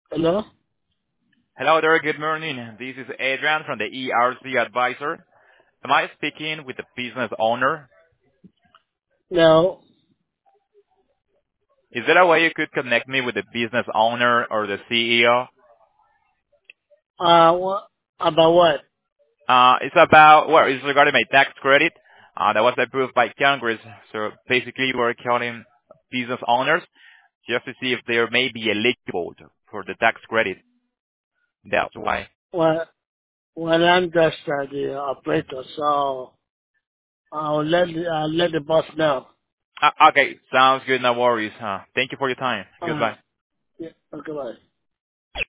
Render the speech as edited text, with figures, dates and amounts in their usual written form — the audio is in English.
Hello? Hello there, good morning. This is Adrian from the ERC Advisor. Am I speaking with the business owner? No. Is there a way you could connect me with the business owner or the CEO? What, about what? It's regarding my tax credit that was approved by Congress. So basically, we're calling business owners just to see if they may be eligible for the tax credit. That's why. Well, well, I'm just the operator, so I'll let the boss know. Okay, sounds good. No worries. Thank you for your time. Goodbye. Yeah, okay, bye.